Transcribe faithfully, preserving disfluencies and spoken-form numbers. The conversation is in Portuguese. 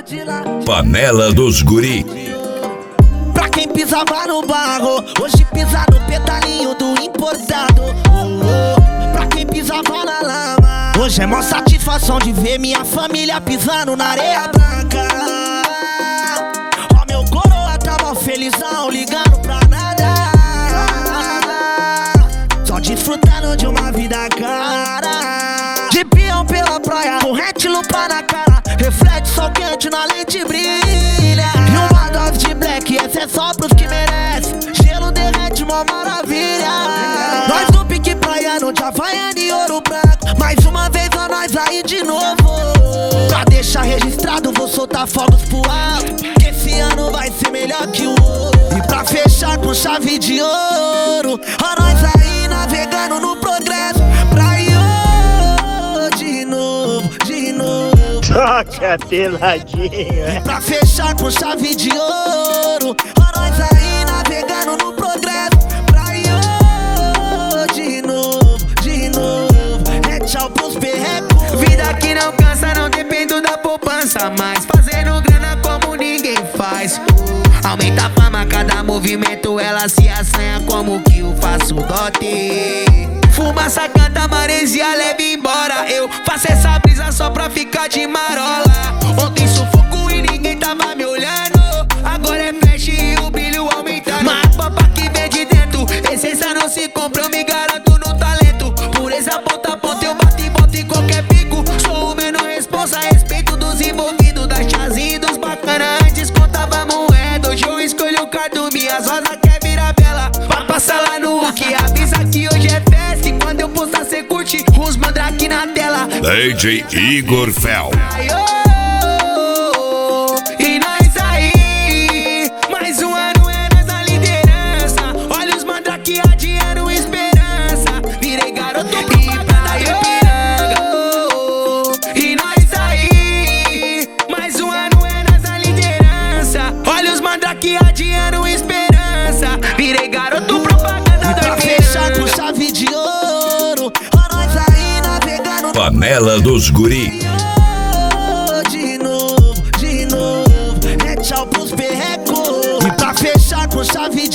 de lá. Panela dos Guri. Pra quem pisava no barro, hoje pisa no pedalinho do importado. Oh, oh. Pra quem pisava na lama, hoje é mó satisfação de ver minha família pisando na areia branca. Ó, meu coroa tava felizão, ligando pra nada, só desfrutando de uma vida cara. De peão pela praia, corrente, lupa na cara, reflete sol quente na lente brilha. E uma dose de black, esse é só pros que merecem. Gelo derrete, mó maravilha. Nós do pique praiano, de Havaiana e Ouro Branco. Mais uma vez a nós aí de novo. Pra deixar registrado, vou soltar fogos pro alto, que esse ano vai ser melhor que o outro. E pra fechar com chave de ouro, a nós aí navegando no progresso. Praia de novo, de novo. Toca peladinha. Pra fechar com chave de ouro, a nós aí navegando no progresso. Praia de novo, de novo. É tchau pros perrecos. Vida que não cansa, não dependo da poupança, mas fazendo grana como ninguém faz. Aumenta a fama, cada movimento ela se assanha como que eu faço dote. Fumaça canta, maresia leva embora. Eu faço essa brisa só pra ficar de marola. Ontem sufoco e ninguém tava me olhando, agora é flash e o brilho aumentando. Mas papa que vem de dentro, essência não se compra, eu me garanto no talento. Pureza ponta a ponta, eu bato e boto em qualquer pico. Sou o menor responsa, respeito dos envolvidos, das chazinhas e dos bacana. Antes contava moeda, hoje eu escolho o cardo. Minhas rosas quer virar bela, pra passar lá no que avisa que hoje é festa. E quando eu postar cê curte, os mandrake na tela. D J Igor Fel. Ai, oh, oh, oh, e nós aí, mais um ano é nós na liderança. Olha os mandrake adiando esperança. Virei garoto propaganda e Ipiranga. Oh, oh, e nós aí, mais um ano é nós na liderança. Olha os mandrake adiando esperança. Virei garoto propaganda da Pra fechar com chave de ouro, a nós aí navegando. Panela dos Guri. De novo, de novo. É tchau pros perrecos. E pra fechar com chave